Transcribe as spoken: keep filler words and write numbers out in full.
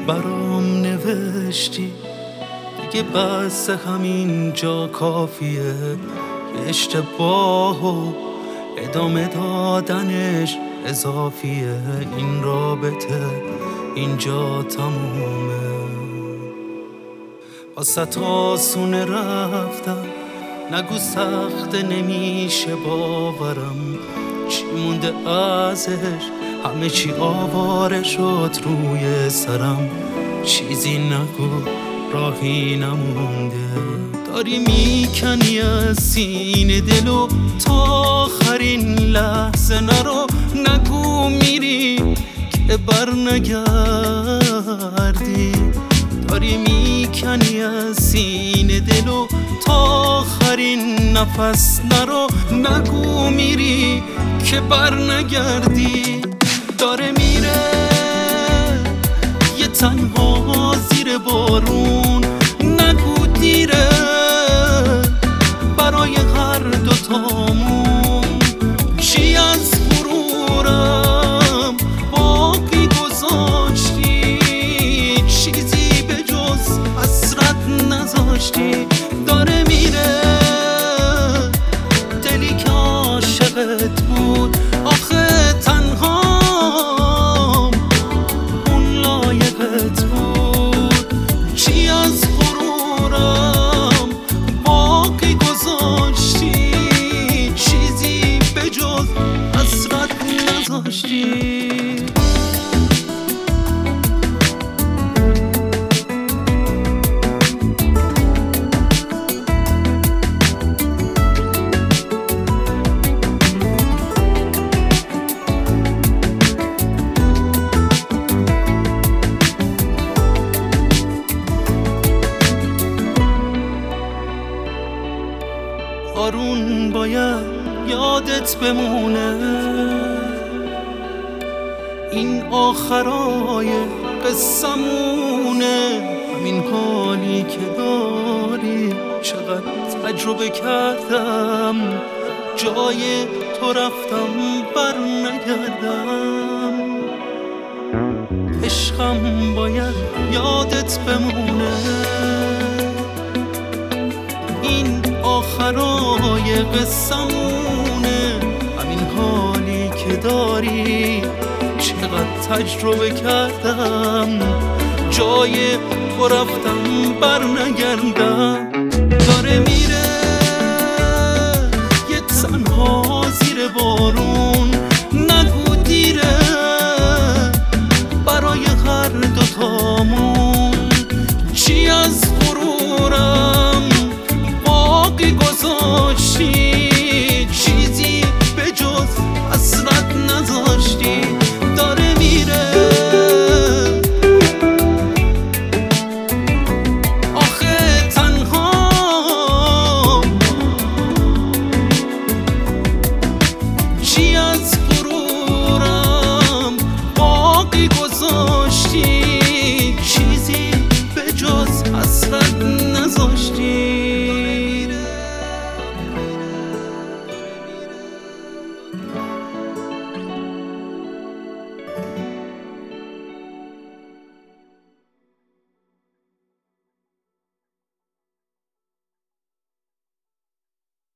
برام نوشتی دیگه بس همین جا کافیه، یه اشتباه و ادامه دادنش اضافیه، این رابطه اینجا تمومه. واسه آسونه رفتم، نگو سخته نمیشه باورم، چی مونده ازش؟ همه چی آواره شد روی سرم، چیزی نگو راهی نمونده. داری میکنی از سینه دلو تا آخرین لحظه، نرو نگو میری که بر نگردی. داری میکنی از سینه دلو تا آخرین نفس، نرو نگو میری که بر نگردی. داره میره یه تنها زیر بارون، نگو دیره برای هر دوتامون. چی از غرورم باقی گذاشتی؟ چیزی به جز حسرت نذاشتی. داره میره دلی که عاشقت بود، آخه تنها اون لایقت بود. چی از غرورم باقی گذاشتی؟ چیزی به جز حسرت نذاشتی. آروم باید یادت بمونه، این آخرای قصمونه. همین حالی که داری، چقدر تجربه کردم، جای تو رفتم بر نگردم. عشقم باید یادت بمونه، این آخرای قصمونه. همین حالی که داری، چقدر تجربه کردم، جای تو رفتم بر نگردم. داره میره یه تنها زیر بارون، نگو دیره برای هر دوتامون. چی از غرورم باقی گذاشتی؟ چیزی به جز حسرت نذاشتی. داره میره آخه تنها، چی از غرورم باقی گذاشتی؟